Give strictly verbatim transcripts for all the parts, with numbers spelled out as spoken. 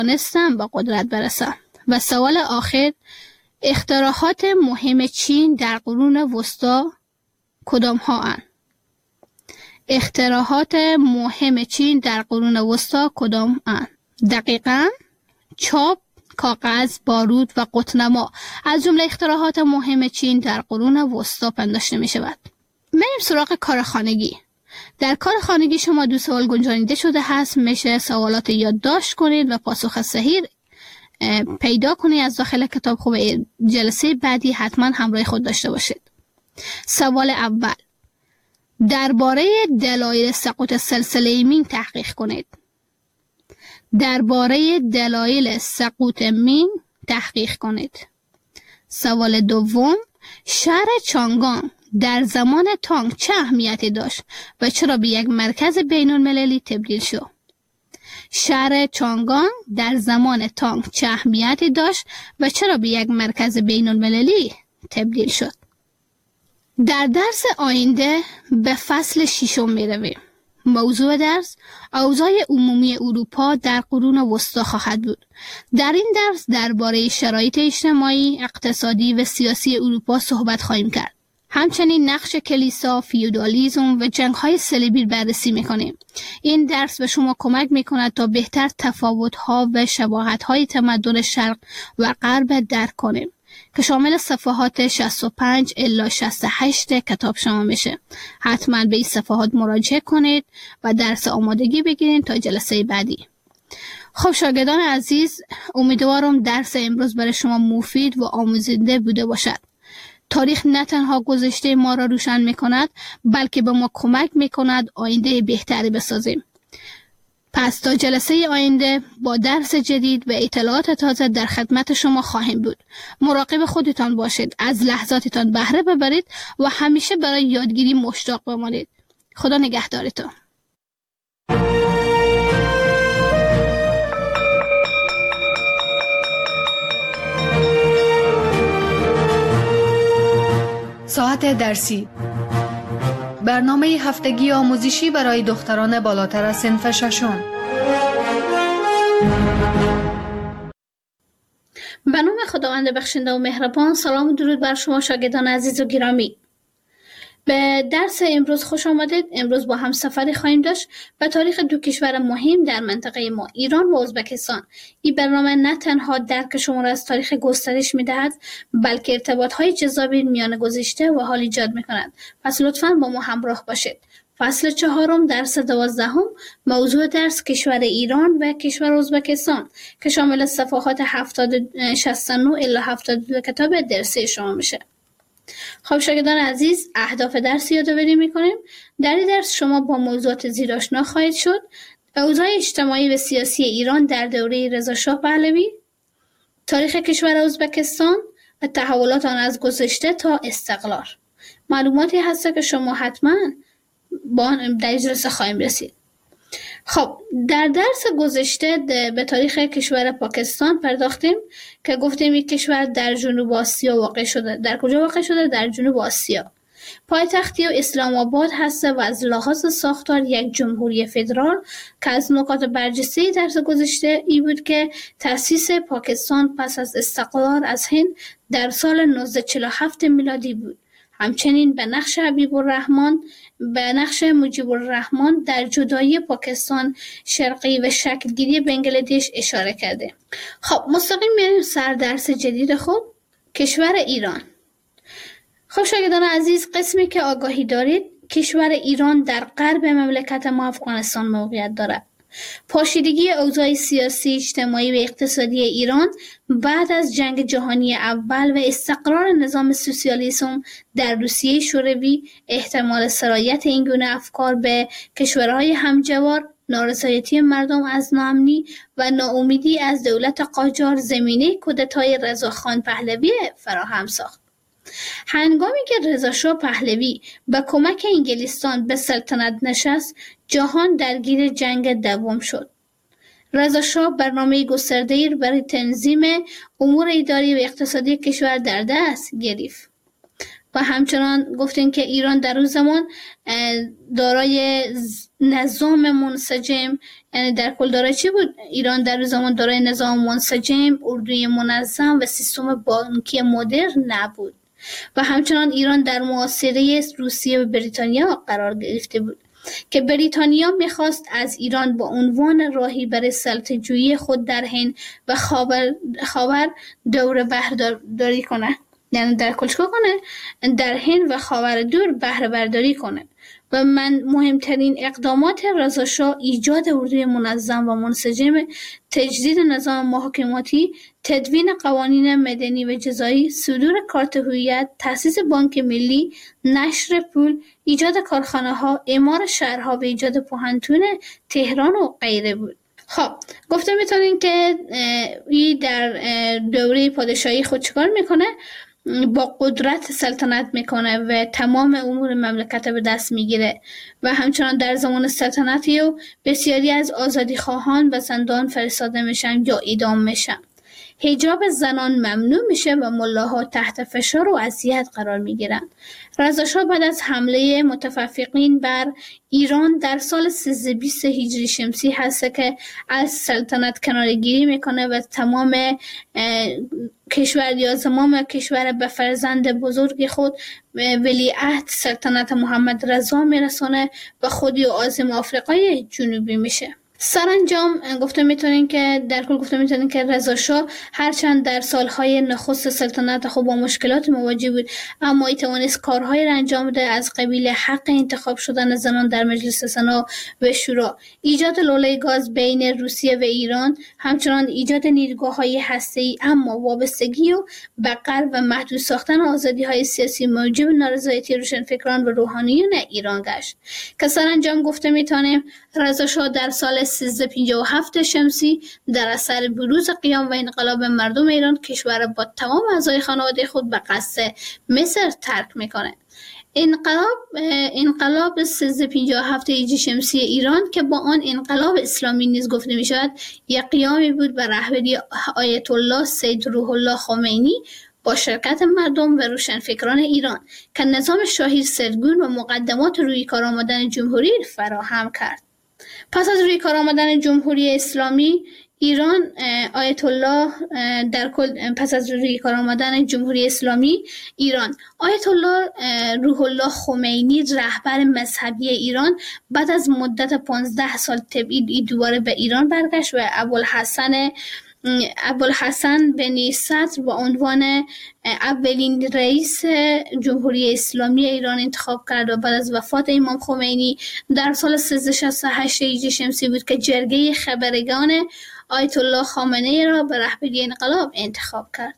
توانستند به قدرت برسند. و سوال آخر، اختراعات مهم چین در قرون وسطی کدام ها اند؟ اختراعات مهم چین در قرون وسطی کدام اند؟ دقیقاً چاپ، کاغذ، بارود و قطنما از جمله اختراعات مهم چین در قرون وسطی پنداشته می شود. بریم سراغ کار خانگی. در کار خانگی شما دو سوال گنجانیده شده هست. میشه سوالات یادداشت کنید و پاسخ صحیح پیدا کنید از داخل کتاب. خوب جلسه بعدی حتما همراه خود داشته باشید. سوال اول، درباره دلایل سقوط سلسله مینگ تحقیق کنید. درباره دلایل سقوط مینگ تحقیق کنید. سوال دوم، شهر چانگان در زمان تانگ چه اهمیتی داشت و چرا به یک مرکز بین المللی تبدیل شد؟ شهر چانگان در زمان تانگ چه اهمیتی داشت و چرا به یک مرکز بین المللی تبدیل شد؟ در درس آینده به فصل ششم می رویم. موضوع درس اوضاع عمومی اروپا در قرون وسطی خواهد بود. در این درس درباره شرایط اجتماعی، اقتصادی و سیاسی اروپا صحبت خواهیم کرد. همچنین نقش کلیسا، فیودالیسم و جنگ‌های صلیبی بررسی می‌کنیم. این درس به شما کمک می‌کند تا بهتر تفاوت‌ها و شباهت‌های تمدن شرق و غرب درک کنیم که شامل صفحات شصت و پنج الی شصت و هشت کتاب شما میشه. حتما به این صفحات مراجعه کنید و درس آمادگی بگیرید تا جلسه بعدی. خب شاگردان عزیز، امیدوارم درس امروز برای شما مفید و آموزنده بوده باشد. تاریخ نه تنها گذشته ما را روشن میکند، بلکه به ما کمک میکند آینده بهتری بسازیم. پس تا جلسه آینده با درس جدید و اطلاعات تازه در خدمت شما خواهیم بود. مراقب خودتان باشید، از لحظاتتان بهره ببرید و همیشه برای یادگیری مشتاق بمانید. خدا نگهدارتان. ساعت درسی، برنامه هفتگی آموزشی برای دختران بالاتر از صنف ششم. به نام خداوند بخشنده و مهربان. سلام و درود بر شما شاگردان عزیز و گرامی. به درس امروز خوش آمدید. امروز با هم سفری خواهیم داشت به تاریخ دو کشور مهم در منطقه ما، ایران و ازبکستان. این برنامه نه تنها درک شما را از تاریخ گسترش می‌دهد، بلکه ارتباط‌های جذابی میان گذشته و حال ایجاد می‌کند. پس لطفاً با ما همراه باشید. فصل چهارم درس دوازدهم، موضوع درس کشور ایران و کشور ازبکستان که شامل صفحات هفتاد شصت و نه الی هفتاد و دو کتاب درسی شما میشه. خب شاگردان عزیز، اهداف درس یادآوری میکنیم. در این درس شما با موضوعات زیر آشنا خواهید شد: اوضاع اجتماعی و سیاسی ایران در دوره رضا شاه پهلوی، تاریخ کشور ازبکستان و تحولات آن از گذشته تا استقلال. معلوماتی هست که شما حتما با آن در جلسه خواهیم رسید. خب در درس گذشته به تاریخ کشور پاکستان پرداختیم که گفتیم یک کشور در جنوب آسیا واقع شده. در کجا واقع شده؟ در جنوب آسیا. پایتختی و اسلام آباد هست و از لحاظ ساختار یک جمهوری فدرال که از نکات برجسته درس گذشته ای بود که تأسیس پاکستان پس از استقلال از هند در سال نوزده چهل و هفت میلادی بود. همچنین به نقش حبیب الرحمن به نقش مجیب الرحمن در جدایی پاکستان شرقی و شکلگیری بنگلادش اشاره کرده. خب مستقیم میریم سر درس جدید خود، کشور ایران. خب شاگردان عزیز، قسمی که آگاهی دارید، کشور ایران در غرب مملکت ما افغانستان موقعیت دارد. پاشیدگی اوضاع سیاسی، اجتماعی و اقتصادی ایران بعد از جنگ جهانی اول و استقرار نظام سوسیالیسم در روسیه شوروی، احتمال سرایت این گونه افکار به کشورهای همجوار، نارضایتی مردم از ناامنی و ناامیدی از دولت قاجار زمینه کودتای رضاخان پهلوی فراهم ساخت. هنگامی که رضا شاه پهلوی به کمک انگلستان به سلطنت نشست، جهان درگیر جنگ دوم شد. رضا شاه برنامه گسترده‌ای برای تنظیم امور اداری و اقتصادی کشور در دست گرفت. و همچنان گفتیم که ایران در اون زمان دارای نظام منسجم، یعنی در کل دارای چی بود؟ ایران در اون زمان دارای نظام منسجم، اردوی منظم و سیستم بانکی مدرن نبود. و همچنان ایران در محاصره روسیه و بریتانیا قرار گرفته بود که بریتانیا میخواست از ایران با عنوان راهی برای سلطه‌جویی خود در هند و خاور خاور دور بهره داری کنه، یعنی در کل چیکار کنه؟ در هند و خاور دور بهره برداری کنه. و من مهمترین اقدامات رضا شاه ایجاد اردوی منظم و منسجم، تجدید نظام محاکماتی، تدوین قوانین مدنی و جزایی، صدور کارت هویت، تأسیس بانک ملی، نشر پول، ایجاد کارخانه ها، اعمار شهرها و ایجاد پوهنتون تهران و غیره بود. خب گفته میتونین که این در دوره پادشاهی خود چیکار میکنه؟ با قدرت سلطنت میکنه و تمام امور مملکت به دست میگیره و همچنان در زمان سلطنتی و بسیاری از آزادی خواهان به زندان فرستاده میشن یا اعدام میشن. حجاب زنان ممنوع میشه و ملاها تحت فشار و اذیت قرار میگیرن. رضا شاه بعد از حمله متفقین بر ایران در سال سیزده بیست هجری شمسی هست که از سلطنت کناره‌گیری میکنه و تمام کشور یا زمام کشور به فرزند بزرگ خود ولیعهد سلطنت محمد رضا میرسونه و خودی و عازم آفریقای جنوبی میشه. سرانجام گفته میتونین که در کل گفته میتونین که رضا شاه هرچند در سالهای نخست سلطنت خود با مشکلات مواجه بود، اما ای توانست کارهایی را انجام ده از قبیل حق انتخاب شدن زنان در مجلس سنا و شورا، ایجاد لوله گاز بین روسیه و ایران، همچنان ایجاد نیروگاه‌های هسته‌ای اما وابستگی و به غرب و محدود ساختن آزادی‌های سیاسی موجب نارضایتی روشنفکران و روحانیون ایران گشت که سرانجام گفته میتونیم رضا شاه در سال سیزده پنجاه و هفت شمسی در اثر بروز قیام و انقلاب مردم ایران کشور با تمام اعضای خانواده خود به قصد مصر ترک میکنه. انقلاب انقلاب سیزده پنجاه و هفت هجری شمسی ایران که با آن انقلاب اسلامی نیز گفته می شود، یک قیامی بود به رهبری آیت الله سید روح الله خمینی با شرکت مردم و روشنفکران ایران که نظام شاهی سرگون و مقدمات روی کار آمدن جمهوری فراهم کرد. پس از روی کار آمدن جمهوری اسلامی ایران، آیت الله در کل پس از روی کار آمدن جمهوری اسلامی ایران، آیت الله روح الله خمینی رهبر مذهبی ایران بعد از مدت پانزده سال تبعید دوباره به ایران برگشت و ابوالحسن ابوالحسن بن صدر با عنوان اولین رئیس جمهوری اسلامی ایران انتخاب کرد و بعد از وفات امام خمینی در سال سیزده شصت و هشت هجری شمسی بود که جرگه خبرگان آیت الله خامنه ای را به رهبری انقلاب انتخاب کرد.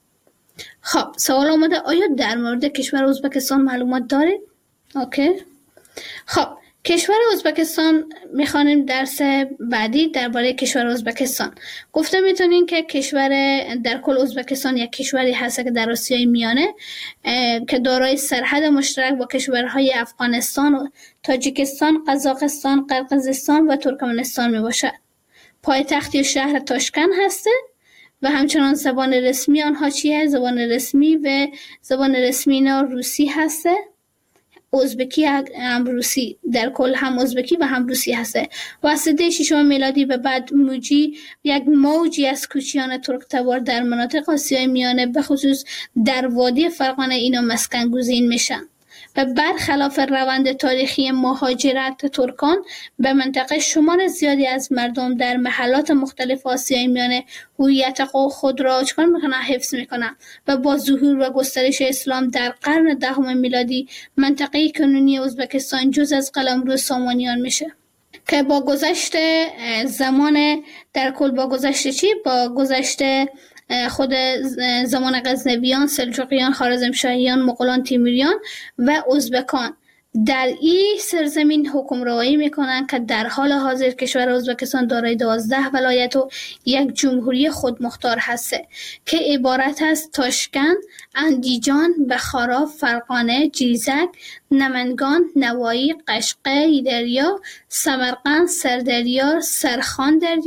خب سوال آمده آیا در مورد کشور ازبکستان معلومات دارید؟ اوکی. خب کشور ازبکستان میخوانیم درس بعدی درباره کشور ازبکستان. گفته میتونین که کشور در کل ازبکستان یک کشوری هست که در آسیای میانه که دارای سرحد مشترک با کشورهای افغانستان و تاجیکستان، قزاقستان، قرقیزستان و ترکمنستان میباشد. پایتخت شهر تاشکند هسته و همچنان زبان رسمی آنها چیه؟ زبان رسمی و زبان رسمی اینا روسی هسته. ازبکی هم روسی، در کل هم ازبکی و هم روسی هسته. و از سده ششم میلادی به بعد موجی یک موجی از کوچیان ترک تبار در مناطق آسیای میانه به خصوص در وادی فرغانه اینا مسکن گزین میشن و برخلاف روند تاریخی مهاجرت ترکان به منطقه شمار زیادی از مردم در محلات مختلف آسیای میانه هویت خود را چکار میکنن؟ حفظ میکنن و با ظهور و گسترش اسلام در قرن دهم میلادی منطقه کنونی ازبکستان جز از قلمرو سامانیان میشه که با گذشت زمان در کل با گذشت چی؟ با گذشت خود زمان غزنویان، سلجوقیان، خوارزمشاهیان، مغولان، تیموریان و ازبکان در این سرزمین حکمرانی میکنند که در حال حاضر کشور ازبکستان دارای دوازده ولایت و یک جمهوری خودمختار هسته که عبارت از تاشکند، اندیجان، بخارا، فرغانه، جیزک، نمنگان، نوایی، قشقه، دریا، سمرقند، سردریار، سرخان دریا،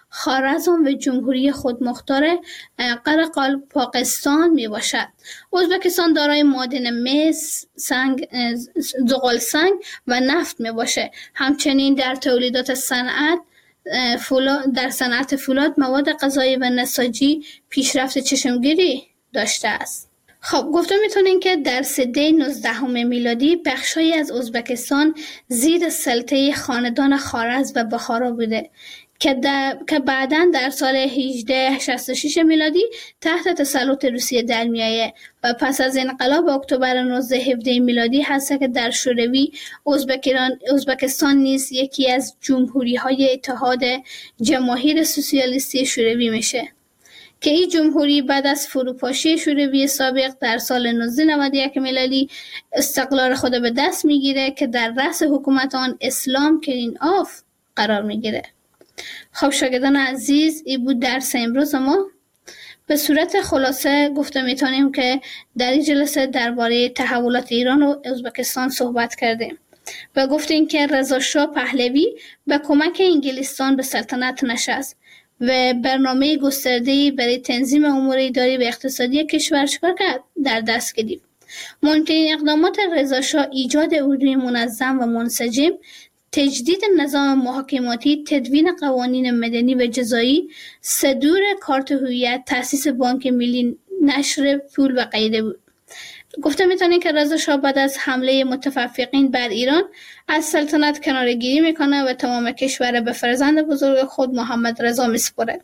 خوارزم و جمهوری خودمختار قرقال پاکستان می باشد. ازبکستان دارای معادن مس، سنگ، زغال سنگ و نفت می باشه. همچنین در تولیدات صنعت فولاد، در صنعت فولاد، مواد غذایی و نساجی پیشرفت چشمگیری داشته است. خب گفته میتونین که در سده نوزدهم میلادی بخشایی از ازبکستان زیر سلطه خاندان خوارزم و بخارا بوده که, در... که بعداً در سال هجده شصت و شش میلادی تحت تسلط روسیه در میایه و پس از انقلاب اکتبر نوزده هفده میلادی هست که در شوروی ازبکستان نیز یکی از جمهوری های اتحاد جماهیر سوسیالیستی شوروی میشه که این جمهوری بعد از فروپاشی شوروی سابق در سال نوزده نود و یک میلادی استقلال خود به دست میگیره که در رأس حکومت آن اسلام کرینوف قرار میگیره. خب شاگردان عزیز، این بود درس امروز ما. به صورت خلاصه گفته میتونیم که در این جلسه درباره تحولات ایران و ازبکستان صحبت کردیم و گفتیم که رضا شاه پهلوی به کمک انگلستان به سلطنت نشست و برنامه گسترده‌ای برای تنظیم امور اداری و اقتصادی کشور چکار کرد؟ در دست گرفت. مهمترین اقدامات رضا شاه ایجاد اردوی منظم و منسجم، تجدید نظام محاکماتی، تدوین قوانین مدنی و جزایی، صدور کارت هویت، تأسیس بانک ملی، نشر پول و غیره بود. گفته میتونیم که رضا شاه بعد از حمله متفقین بر ایران از سلطنت کناره‌گیری میکنه و تمام کشور به فرزند بزرگ خود محمد رضا میسپره.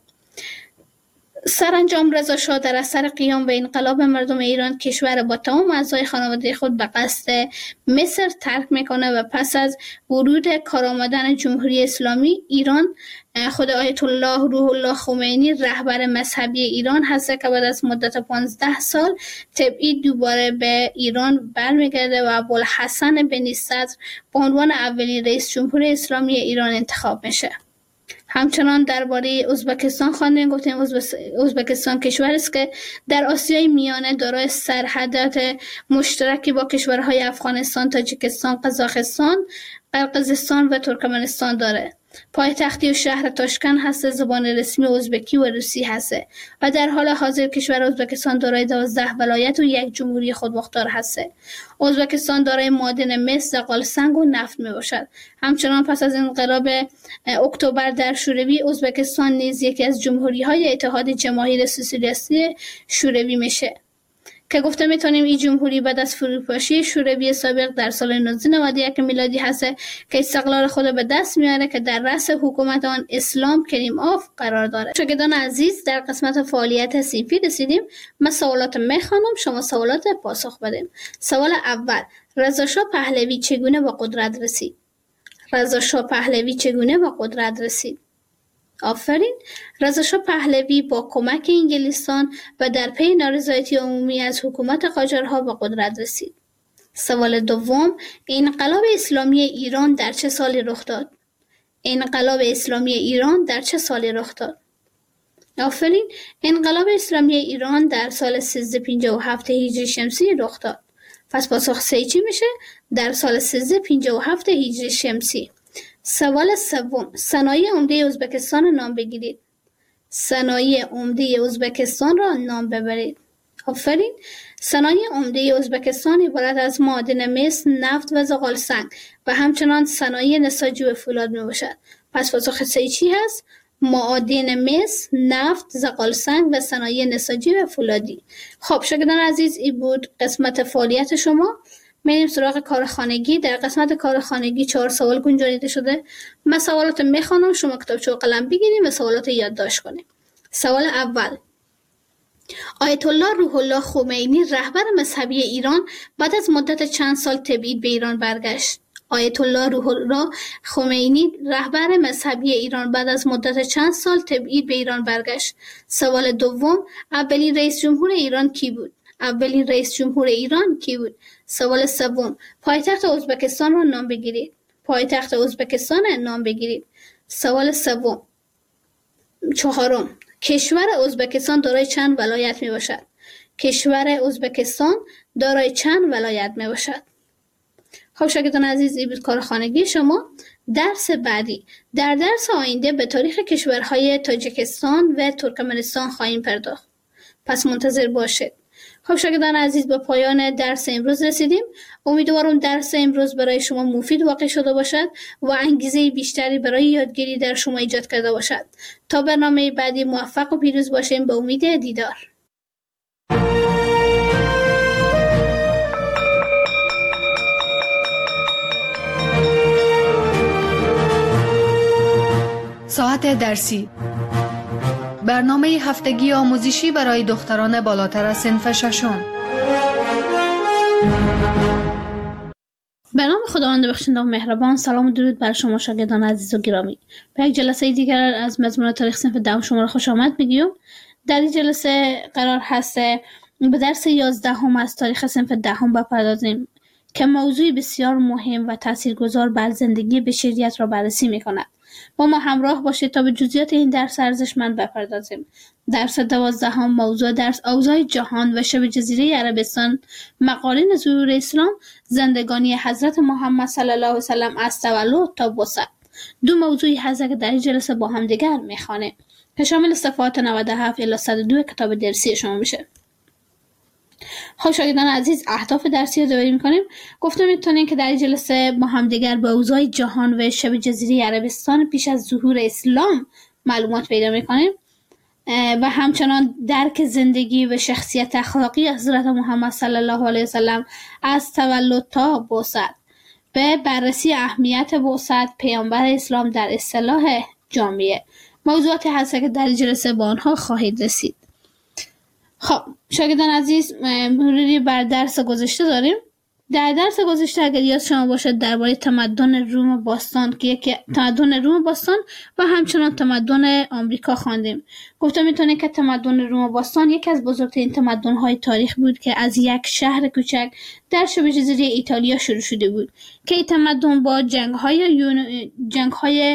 سرانجام رضا شاه در اثر قیام به انقلاب مردم ایران کشور با تمام اعضای خانواده خود به قصد مصر ترک میکنه و پس از ورود کارآمدن جمهوری اسلامی ایران خود آیت الله روح الله خمینی رهبر مذهبی ایران هست که بعد از مدت پانزده سال تبعید دوباره به ایران برمیگرده و ابوالحسن بنی صدر به عنوان اولین رئیس جمهور اسلامی ایران انتخاب میشه. همچنان درباره ازبکستان خواندیم. گفتیم ازبکستان کشوری است که در آسیای میانه دارای سرحدات مشترکی با کشورهای افغانستان، تاجیکستان، قزاقستان، قرقیزستان و ترکمنستان داره. پایتختی و شهر تاشکند هست، زبان رسمی ازبکی و روسی هست و در حال حاضر کشور ازبکستان دارای دوازده ولایت و یک جمهوری خودمختار هست. ازبکستان دارای معادن مس، زغال سنگ و نفت می باشد. همچنان پس از انقلاب اکتبر در شوروی ازبکستان نیز یکی از جمهوری های اتحاد جماهیر سوسیالیستی شوروی میشه که گفته میتونیم این جمهوری بعد از فروپاشی شوروی سابق در سال نوزده نود و یک میلادی هست که استقلال خود به دست میاره که در رأس حکومت آن اسلام کریموف قرار داره. شاگردان عزیز، در قسمت فعالیت صنفی رسیدیم. من سوالات میخوانم، شما سوالات پاسخ بدیم. سوال اول: رضا شاه پهلوی چگونه به قدرت رسید؟ رضا شاه پهلوی چگونه به قدرت رسید؟ آفرین. رضا شاه پهلوی با کمک انگلستان و در پی نارضایتی عمومی از حکومت قاجارها به قدرت رسید. سوال دوم: انقلاب اسلامی ایران در چه سالی رخ داد؟ انقلاب اسلامی ایران در چه سالی رخ داد؟ آفرین. انقلاب اسلامی ایران در سال سیزده پنجاه و هفت هجری شمسی رخ داد. پس پاسخ سه چی میشه؟ در سال سیزده پنجاه و هفت هجری شمسی. سوال سوم: صنایع عمده ازبکستان را نام بگیرید. صنایع عمده ازبکستان را نام ببرید. آفرین. صنایع عمده ازبکستان عبارت از معادن مس، نفت و زغال سنگ و همچنان صنایع نساجی و فولاد می باشد. پس پاسخ سه چی هست؟ معادن مس، نفت، زغال سنگ و صنایع نساجی و فولادی. خب شاگردان عزیز، این بود قسمت فعالیت شما. میریم سراغ کار خانگی. در قسمت کار خانگی چهار سوال گنجانیده شده. من سوالات میخوانم، شما کتابچه و قلم بگیرید و سوالات یادداشت کنید. سوال اول: آیت الله روح الله خمینی رهبر مذهبی ایران بعد از مدت چند سال تبعید به ایران برگشت؟ آیت الله روح الله خمینی رهبر مذهبی ایران بعد از مدت چند سال تبعید به ایران برگشت. سوال دوم: اولین رئیس جمهور ایران کی بود؟ اولین رئیس جمهور ایران کی بود؟ سوال سوم: پایتخت ازبکستان را نام بگیرید. پایتخت ازبکستان را نام بگیرید. سوال سوم. چهارم: کشور ازبکستان دارای چند ولایت می باشد؟ کشور ازبکستان دارای چند ولایت می باشد؟ خب شاگردان عزیز، این بود کار خانگی شما. درس بعدی در درس آینده به تاریخ کشورهای تاجیکستان و ترکمنستان خواهیم پرداخت. پس منتظر باشید. خب شاگردان عزیز، به پایان درس امروز رسیدیم. امیدوارم درس امروز برای شما مفید واقع شده باشد و انگیزه بیشتری برای یادگیری در شما ایجاد کرده باشد. تا برنامه بعدی موفق و پیروز باشیم. به امید دیدار. ساعت درسی، برنامه هفتگی آموزشی برای دختران بالاتر از صنف ششم. به نام خداوند بخشنده و مهربان. سلام و درود بر شما شاگردان عزیز و گرامی. به یک جلسه دیگر از مضمون تاریخ صنف دهم شما را خوش آمد میگیم. در این جلسه قرار هست به درس یازدهم از تاریخ صنف دهم بپردازیم که موضوعی بسیار مهم و تاثیرگذار بر زندگی بشریت را بررسی میکند. با ما همراه باشید تا به جزئیات این درس ارزشمند بپردازیم. درس دوازدهم موضوع درس اوضاع جهان و شبه جزیره عربستان، مقارن ظهور اسلام، زندگانی حضرت محمد صلی الله علیه و سلم از تولد تا بعثت. دو موضوعی هست که در این جلسه با هم دیگر میخوانیم که شامل صفحات نود و هفت الی صد و دو کتاب درسی شما میشه. خب شاگردان عزیز، اهداف درسی رو یادآوری می‌کنیم. گفتم میتونیم که در این جلسه با هم دیگر به اوضاع جهان و شبه جزیره عربستان پیش از ظهور اسلام معلومات پیدا می‌کنیم و همچنان درک زندگی و شخصیت اخلاقی حضرت محمد صلی الله علیه و سلم از تولد تا بعثت، به بررسی اهمیت بعثت پیامبر اسلام در اصطلاح جامعه. موضوعاتی هست که در این جلسه با آنها خواهید رسید. خب شاگردان عزیز، مروری بر درس گذشته داریم. در درس گذشته اگر یاد شما باشد درباره تمدن روم باستان که یکی تمدن روم باستان و همچنان تمدن آمریکا خواندیم. گفتم میتونه که تمدن روم باستان یکی از بزرگترین تمدن‌های تاریخ بود که از یک شهر کوچک در شبه جزیره ایتالیا شروع شده بود که این تمدن با جنگ‌های یون... جنگ‌های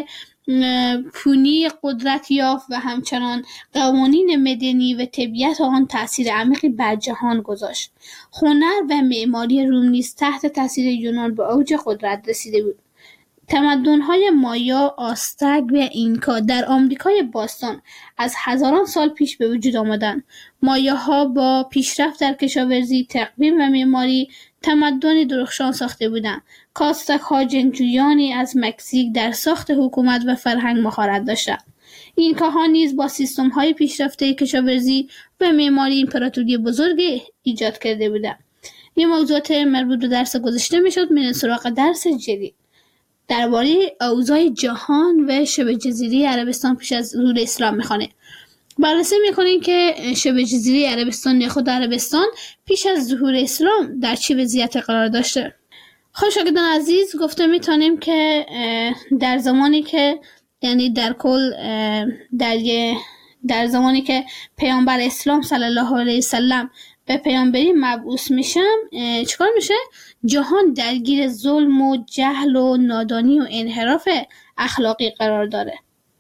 پونی قدرت یافت و همچنان قوانین مدنی و طبیعت آن تأثیر عمیقی بر جهان گذاشت. هنر و معماری روم نیز تحت تأثیر یونان به اوج قدرت رسیده بود. تمدن‌های مایا، آستک و اینکا در آمریکای باستان از هزاران سال پیش به وجود آمدند. مایاها با پیشرفت در کشاورزی، تقویم و معماری تمدنی درخشان ساخته بودند. کاستک‌ها جنگجویانی از مکزیک در ساخت حکومت و فرهنگ مهارت داشتند. اینکاها نیز با سیستم‌های پیشرفته کشاورزی و معماری امپراتوری بزرگی ایجاد کرده بودند. این موضوعات مربوط به درس گذشته میشد. میریم سراغ درس جدید درباره اوضاع جهان و شبه جزیره عربستان پیش از ظهور اسلام میخوانه. بررسی میکنیم که شبه جزیره عربستان یا خود عربستان پیش از ظهور اسلام در چه وضعیت قرار داشته. خب شاگردان عزیز، گفته میتونیم که در زمانی که یعنی در کل در در زمانی که پیامبر اسلام صلی الله علیه و سلم به پیامبری مبعوث میشم چیکار میشه؟ جهان درگیر ظلم و جهل و نادانی و انحراف اخلاقی قرار داره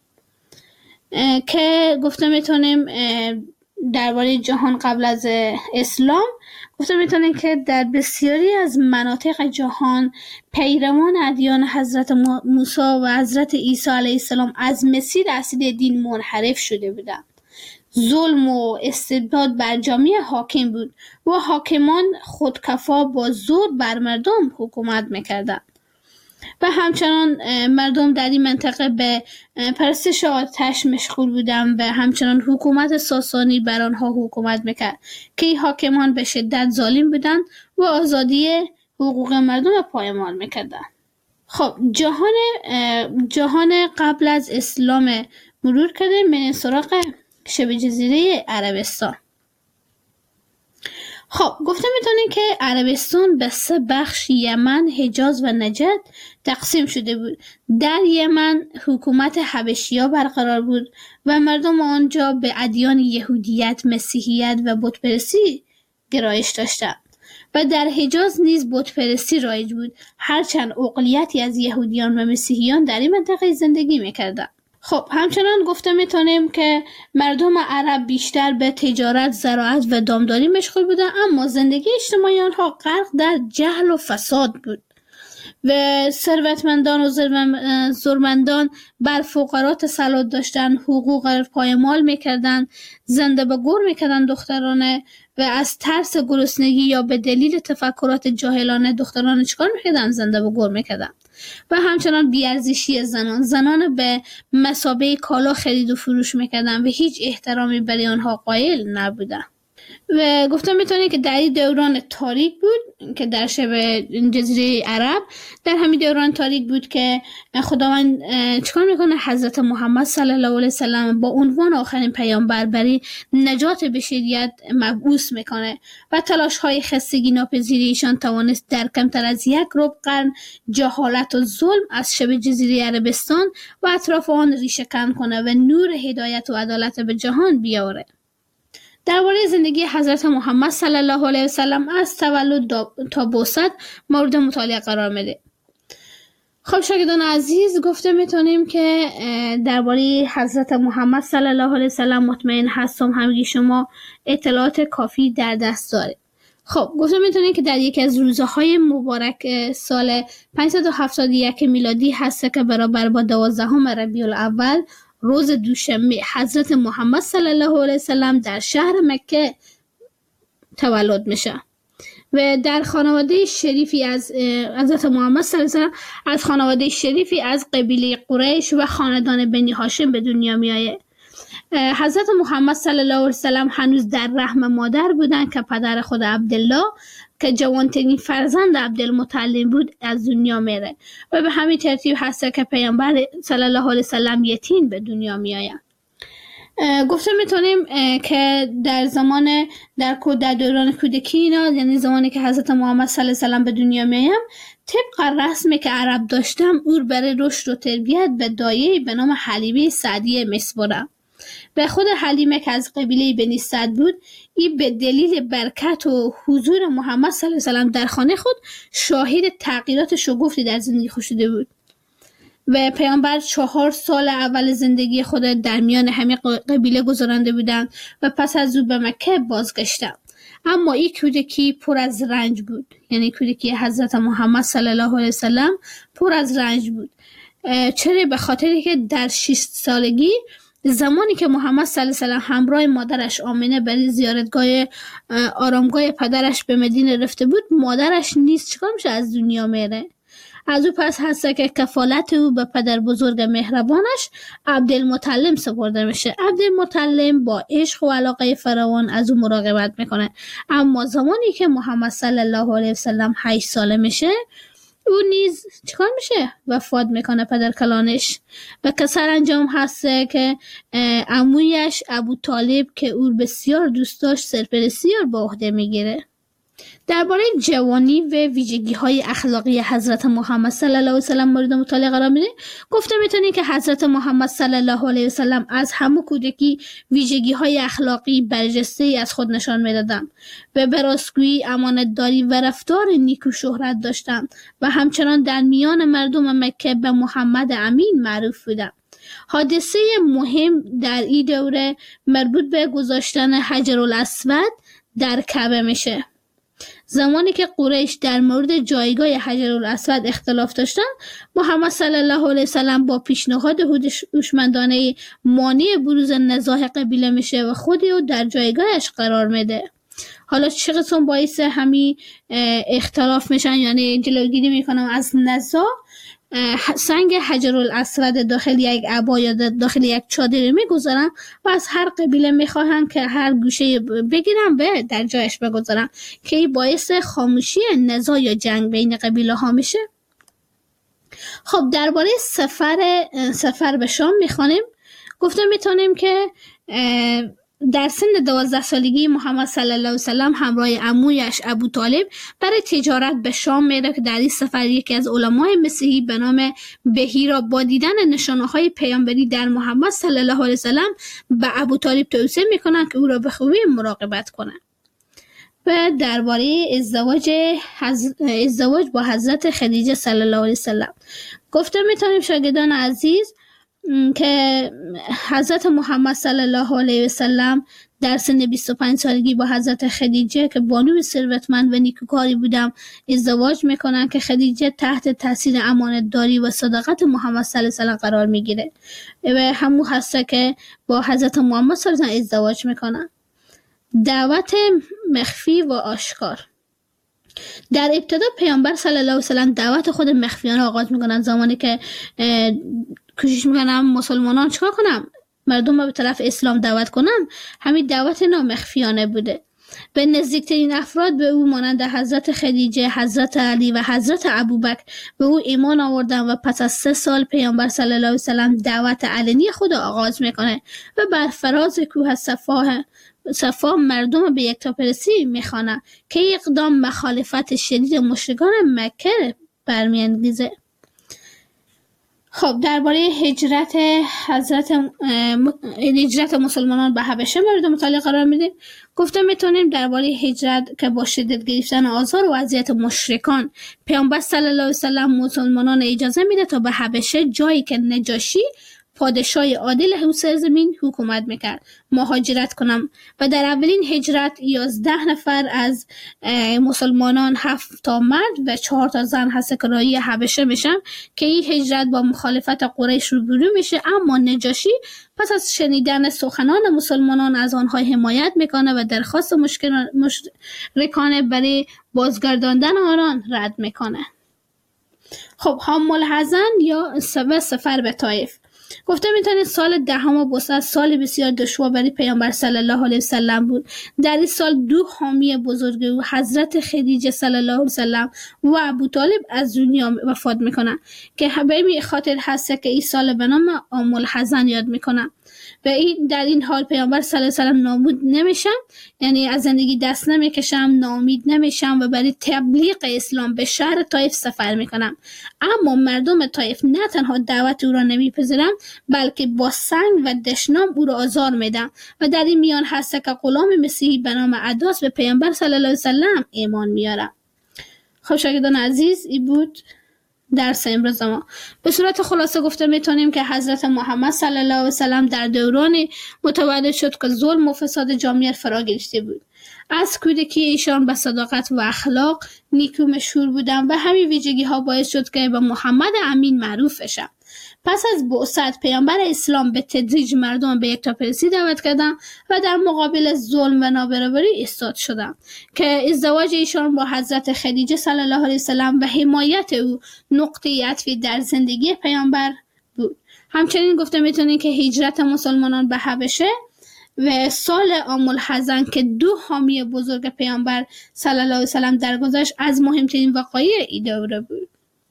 که گفته میتونیم درباره جهان قبل از اسلام گفته میتونیم که در بسیاری از مناطق جهان پیروان ادیان حضرت موسی و حضرت عیسی علیه السلام از مسیر اصلی دین منحرف شده بودند. ظلم و استبداد بر جامعه حاکم بود و حاکمان خودکفا با زور بر مردم حکومت میکردند و همچنان مردم در این منطقه به پرستش آتش مشغول بودند و همچنان حکومت ساسانی بر آنها حکومت میکرد که این حاکمان به شدت ظالم بودند و آزادی حقوق مردم را پایمال میکردند. خب جهان جهان قبل از اسلام مرور کرده. من سراغ شبه جزیره عربستان. خب گفته میتونیم که عربستان به سه بخش یمن، حجاز و نجد تقسیم شده بود. در یمن حکومت حبشی‌ها برقرار بود و مردم آنجا به ادیان یهودیت، مسیحیت و بتپرستی گرایش داشتند و در حجاز نیز بتپرستی رایج بود، هرچند اقلیتی از یهودیان و مسیحیان در این منطقه زندگی میکردند. خب همچنان گفته میتونیم که مردم عرب بیشتر به تجارت، زراعت و دامداری مشغول بودند، اما زندگی اجتماعی آنها غرق در جهل و فساد بود و ثروتمندان و زورمندان بر فقرا تسلط داشتن، حقوق پایمال میکردن، زنده به گور میکردن دخترانه و از ترس گرسنگی یا به دلیل تفکرات جاهلانه دختران چیکار میکردن؟ زنده به گور میکردن. و همچنان بیارزشی زنان زنان به مثابه کالا خرید و فروش میکردن و هیچ احترامی برای آنها قائل نبودن. و گفتم میتونه که در این دوران تاریک بود که در شبه جزیره عرب، در همین دوران تاریک بود که خداوند چیکار میکنه؟ حضرت محمد صلی الله علیه وسلم با عنوان آخرین پیامبر برای نجات بشریت مبعوث میکنه و تلاش های خستگی ناپذیری ایشان توانست در کمتر از یک ربع قرن جهالت و ظلم از شبه جزیره عربستان و اطراف آن ریشه کن کنه و نور هدایت و عدالت به جهان بیاره. درباره زندگی حضرت محمد صلی الله علیه وسلم از تولد تا بعثت مورد مطالعه قرار میده. خب شاگردان عزیز، گفته میتونیم که درباره حضرت محمد صلی الله علیه وسلم مطمئن هستم همگی شما اطلاعات کافی در دست دارید. خب گفته میتونیم که در یکی از روزهای مبارک سال پانصد و هفتاد و یک میلادی هست که برابر با دوازدهم ربیع الاول روز دوشنبه حضرت محمد صلی الله علیه وسلم در شهر مکه تولد میشه و در خانواده شریفی از حضرت محمد صلی الله علیه وسلم از خانواده شریفی از قبیله قریش و خاندان بنی هاشم به دنیا میآید. حضرت محمد صلی الله علیه وسلم هنوز در رحم مادر بودند که پدر خود عبدالله که جوانترین فرزند عبدالمطلب بود از دنیا میره و به همین ترتیب هست که پیامبر صلی الله علیه وسلم یتیم به دنیا میآید. گفته میتونیم که در زمان در در دوران کودکی اینا، یعنی زمانی که حضرت محمد صلی الله علیه وسلم به دنیا میآید، طبق رسمی که عرب داشتم او برای رشد و تربیت به دایه‌ای به نام حلیمه سعدیه میسپرد. به خود حلیمه که از قبیله بنی سعد بود، این به دلیل برکت و حضور محمد صلی الله علیه وسلم در خانه خود شاهد تغییرات شگفتی در زندگی خود شده بود و پیامبر چهار سال اول زندگی خود در میان همه قبیله گذرانده بودند و پس از او به مکه بازگشتند. اما این کودکی پر از رنج بود، یعنی کودکی حضرت محمد صلی الله علیه وسلم پر از رنج بود. چرا؟ به خاطری که در شش سالگی زمانی که محمد صلی الله علیه وسلم همراه مادرش آمنه برای زیارتگاه آرامگاه پدرش به مدینه رفته بود، مادرش نیز چیکار میشه؟ از دنیا میره. از او پس هست که کفالت او به پدر بزرگ مهربانش عبدالمطلب سپرده میشه. عبدالمطلب با عشق و علاقه فراوان از او مراقبت میکنه. اما زمانی که محمد صلی الله علیه وسلم هشت ساله میشه، او نیز چیکار میشه؟ وفات میکنه پدر کلانش و که سرانجام هست که عمویش ابو طالب که او بسیار دوست داشت سرپرستی رو به عهده میگیره. درباره جوانی و ویژگی های اخلاقی حضرت محمد صلی الله علیه وسلم مورد مطالعه قرار میده. گفته میتونی که حضرت محمد صلی الله علیه وسلم از همه کودکی ویژگی های اخلاقی برجسته ای از خود نشان میدادند و به راستگویی، امانتداری و رفتار نیکو شهرت داشتند و همچنان در میان مردم مکه به محمد امین معروف بودند. حادثه مهم در این دوره مربوط به گذاشتن حجرالاسود در کعبه میشه. زمانی که قریش در مورد جایگاه حجرالاسود اختلاف داشتند، محمد صلی الله علیه وسلم با پیشنهاد هوشمندانه مانع بروز نزاع قبیله میشه و خودی رو در جایگاهش قرار میده. حالا چه قسم باعث همین اختلاف میشن، یعنی جلوگیری میکنم از نزاع، سنگ حجرالاسود داخل یک عبا یا داخل یک چادر میگذارن و از هر قبیله میخواهن که هر گوشه بگیرن به در جایش بگذارن که این باعث خاموشی نزاع یا جنگ بین قبیله ها میشه. خب درباره سفر سفر به شام میخوانیم. گفته میتونیم که در سن دوازده سالگی محمد صلی الله علیه وسلم همراه عمویش ابو طالب برای تجارت به شام میره که در این سفر یکی از علمای مسیحی به نام بهیرا با دیدن نشانه‌های پیامبری در محمد صلی الله علیه وسلم به ابو طالب توصیه میکنن که او را به خوبی مراقبت کنه. و درباره ازدواج حز... ازدواج با حضرت خدیجه صلی الله علیه وسلم گفته میتونیم شاگردان عزیز که حضرت محمد صلی الله علیه و سلم در سن بیست و پنج سالگی با حضرت خدیجه که بانوی ثروتمند و نیکوکاری بودم ازدواج میکنن که خدیجه تحت تاثیر امانتداری و صداقت محمد صلی الله علیه و سلم قرار میگیره و همون هسته که با حضرت محمد صلی الله علیه و سلم ازدواج میکنن. دعوت مخفی و آشکار. در ابتدا پیامبر صلی الله علیه و سلم دعوت خود مخفیانه آغاز میکنن. زمانی که کوشش میکنم مسلمانان چیکار کنم، مردم رو به طرف اسلام دعوت کنم، همین دعوت نامخفیانه بوده. به نزدیکترین افراد به او مانند حضرت خدیجه، حضرت علی و حضرت ابوبکر به او ایمان آوردن و پس از سه سال پیامبر صلی الله علیه و سلم دعوت علنی خود آغاز میکنه و بر فراز کوه صفا صفا مردم به یکتاپرستی میخوانه که اقدام مخالفت شدید مشرکان مکه برمیانگیزه. خب درباره هجرت حضرت هجرت مسلمانان به حبشه مورد مطالعه قرار میدیم. گفته میتونیم درباره هجرت که با شدت گرفتن آزار و اذیت مشرکان پیامبر صلی الله علیه و سلم مسلمانان اجازه میده تا به حبشه، جایی که نجاشی پادشاه عادل اون سرزمین حکومت میکرد، مهاجرت کنم و در اولین هجرت یازده نفر از مسلمانان، هفت تا مرد و چهار تا زن هست که راهی حبشه میشن که این هجرت با مخالفت قریش روبرو میشه. اما نجاشی پس از شنیدن سخنان مسلمانان از آنها حمایت میکنه و درخواست مشرکان برای بازگرداندن آنان رد میکنه. خب حام الحزن یا سفر به طائف. گفته میتونید سال دهم بوسعت سال بسیار دشوار برای پیامبر صلی الله علیه و سلم بود. در این سال دو حامی بزرگ او حضرت خدیجه صلی الله علیه و سلم و ابو طالب از دنیا وفات میکنن که به این خاطر هست که این سال به نام عام الحزن یاد میکنن. و این در این حال پیامبر صلی الله علیه و سلم نابود نمیشن، یعنی از زندگی دست نمیکشم، ناامید نمیشم و برای تبلیغ اسلام به شهر طائف سفر میکنم. اما مردم طائف نه تنها دعوت او را نمیپذیرند بلکه با سنگ و دشنام او را آزار میدن و در این میان هست که غلام مسیحی به نام عداس به پیامبر صلی الله علیه و سلم ایمان میاره. خب شاگردان عزیز، این بود درس امروز ما. به صورت خلاصه گفته میتونیم که حضرت محمد صلی الله علیه و سلم در دورانی متولد شد که ظلم و فساد جامعه فرا گرفته بود. از کودکی ایشان به صداقت و اخلاق نیکو مشهور بودند و همین ویژگی ها باعث شد که به محمد امین معروف بشن. پس از بعثت پیامبر اسلام به تدریج مردم به یکتاپرستی دعوت کردند و در مقابل ظلم و نابرابری ایستاد شدند که ازدواج ایشان با حضرت خدیجه صلی الله علیه و سلم و حمایت او نقطه عطفی در زندگی پیامبر بود. همچنین گفته میتونیم که هجرت مسلمانان به حبشه و سال عام الحزن که دو حامی بزرگ پیامبر صلی الله علیه و سلم درگذشت از مهمترین وقایع این دوره بود.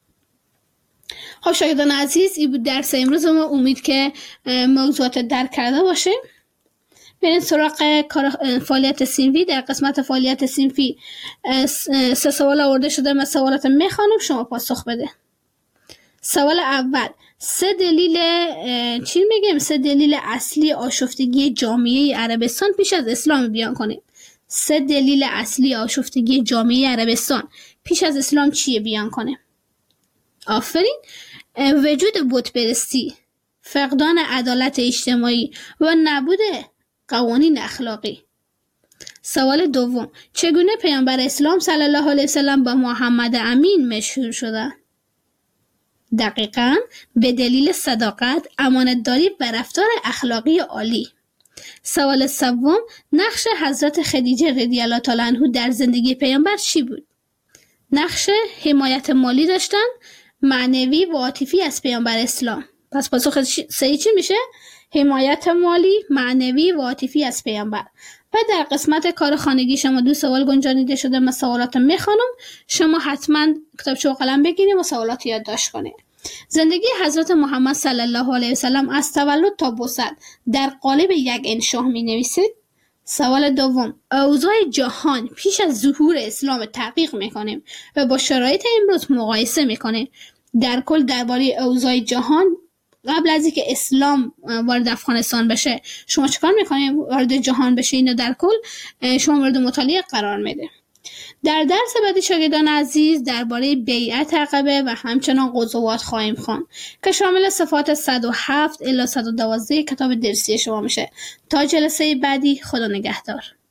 خب شاگردان عزیز، این بود درس امروز ما. امید که موضوعات درک کرده باشه. بریم سراغ فعالیت صنفی. در قسمت فعالیت صنفی سه سوال آورده شده، من سوالات میخوانم، شما پاسخ بده. سوال اول، سه دلیل چی میگیم؟ سه دلیل اصلی آشفتگی جامعه عربستان پیش از اسلام بیان کنید. سه دلیل اصلی آشفتگی جامعه عربستان پیش از اسلام چیه بیان کنه؟ آفرین. وجود بتپرستی، فقدان عدالت اجتماعی و نبود قوانین اخلاقی. سوال دوم، چگونه پیامبر اسلام صلی الله علیه و سلم با محمد امین مشهور شدند؟ دقیقاً به دلیل صداقت، امانتداری و رفتار اخلاقی عالی. سوال سوم، نقش حضرت خدیجه رضی الله تعالی عنها در زندگی پیامبر چی بود؟ نقش حمایت مالی داشتن، معنوی و عاطفی از پیامبر اسلام. پس پاسخ صحیح چی میشه؟ حمایت مالی، معنوی و عاطفی از پیامبر. و در قسمت کار خانگی شما دو سوال گنجانیده شده، من سوالات میخوانم، شما حتما کتابچه و قلم بگیرید و سوالات یادداشت کنید. زندگی حضرت محمد صلی الله علیه و سلم از تولد تا بعثت در قالب یک انشاء می نویسید. سوال دوم، اوضاع جهان پیش از ظهور اسلام تحقیق میکنیم و با شرایط امروز مقایسه میکنیم. در کل درباره اوضاع جهان قبل از اینکه اسلام وارد افغانستان بشه شما چیکار میکنید؟ وارد جهان بشه، اینو در کل شما مورد مطالعه قرار میده. در درس بعدی شاگردان عزیز درباره بیعت عقبه و همچنان غزوات خواهیم خواند که شامل صفحات صد و هفت الی صد و دوازده کتاب درسی شما میشه. تا جلسه بعدی، خدا نگهدار.